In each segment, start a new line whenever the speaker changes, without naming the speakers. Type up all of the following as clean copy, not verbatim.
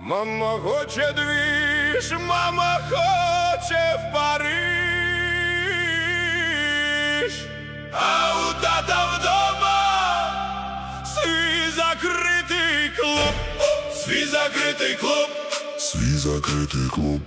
Мама хоче двіж, мама хоче в Париж, а у тата вдома свій закритий клуб, свій закритий клуб,
свій закритий клуб.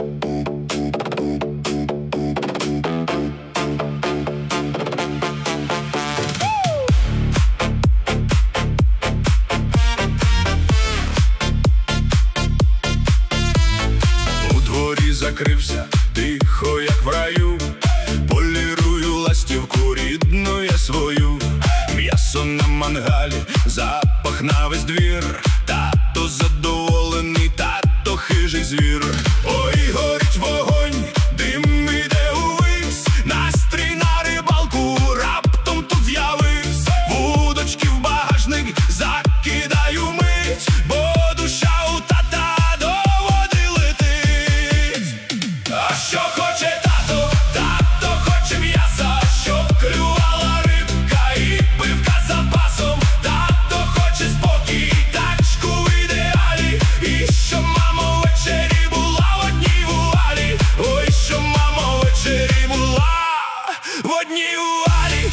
Закрився, тихо, як в раю, полірую ластівку рідну я свою. М'ясо на мангалі, запах на весь двір. Тато задоволений, тато хижий звір. Ой, горить вогонь, дим іде увись, настрій на рибалку раптом тут з'явився. Вудочки в багажник закидаю мить, бо душа у тата до води летить. А що хоче тато? Тато хоче м'яса, щоб клювала рибка і пивка з запасом. Тато хоче спокій, тачку в ідеалі, і щоб мама ввечері була в одній вуалі. Ой, щоб мама ввечері була в одній вуалі.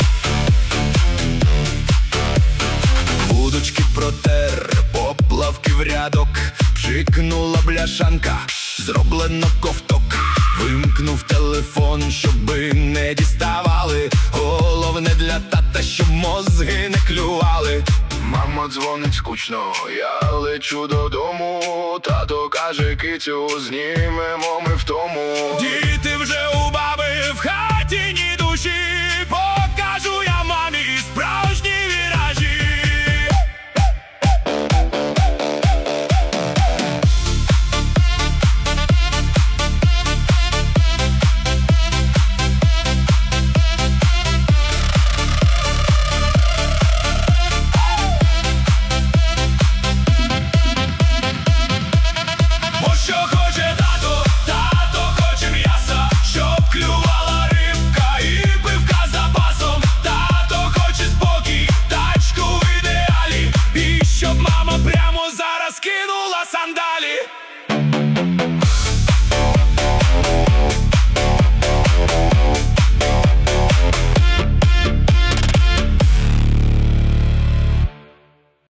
Вудочки протер, поплавки в рядок, пшикнула бляшанка, зроблено ковток. Вимкнув телефон, щоби не діставали. Головне для тата, щоб мозги не клювали. Мама дзвонить скучно, я лечу додому. Тато каже, кицю, знімемо ми втому. Діти вже у баби, в хаті ні душі.